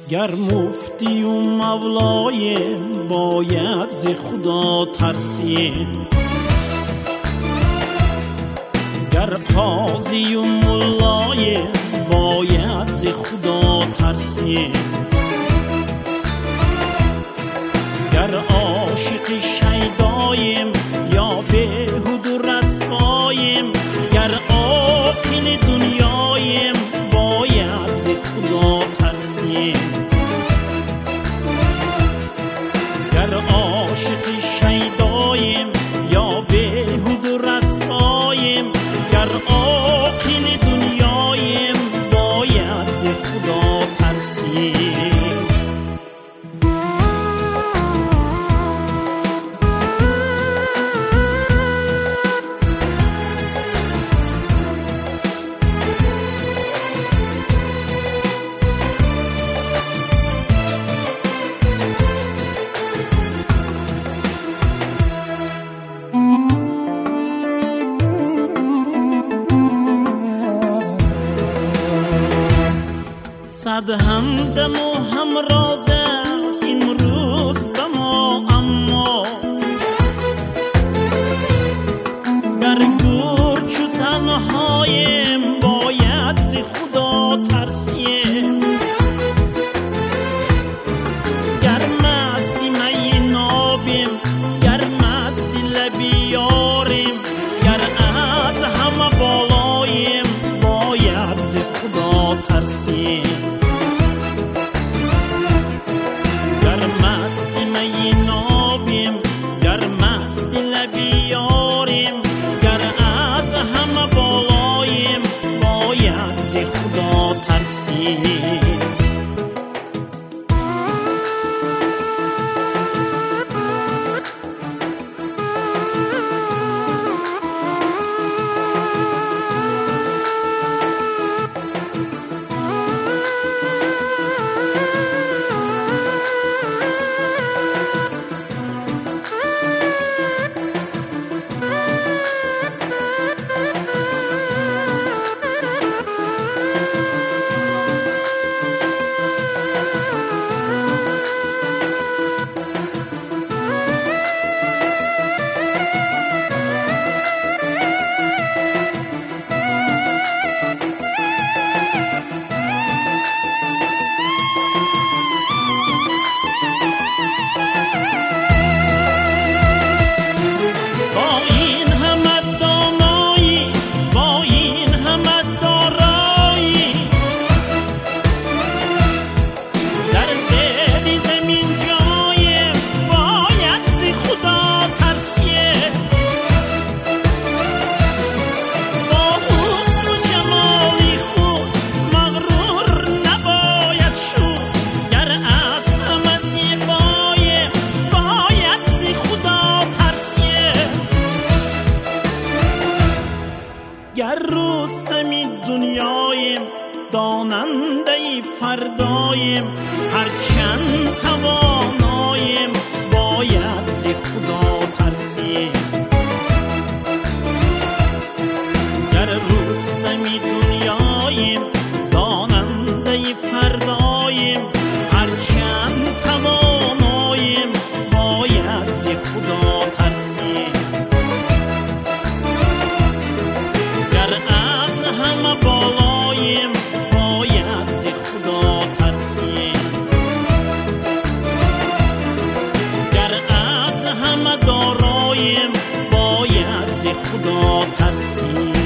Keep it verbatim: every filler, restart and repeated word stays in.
گر مفتی و مولایم باید ز خدا ترسیم، گر قاضی و ملایم باید ز خدا ترسیم، گر عاشق شیدایم یا بیهود و رسوایم، گر عاقل دنیایم باید ز خدا ترسیم، گر عاشق شیدایم یا بیهود و رسوایم، گر عاقل دنیایم باید ز خدا ترسیم. صد همدم و همراز است امروز به ما، اما در گور چو تنهایم باید ز خدا ترسیم، گر مستی می نابیم گر مستی لبی یاریم، گر از همه بالایم باید ز خدا ترسیم، خدا ترسیم. گر رستمی دنیایم داننده فردایم، هرچند توانایم باید ز خدا ترسیم، گر رستمی دنیایم داننده فردایم، هرچند توانایم باید ز خدا ترسیم، بالایم باید ز خدا ترسیم، گر از همه دارایم باید ز خدا ترسیم.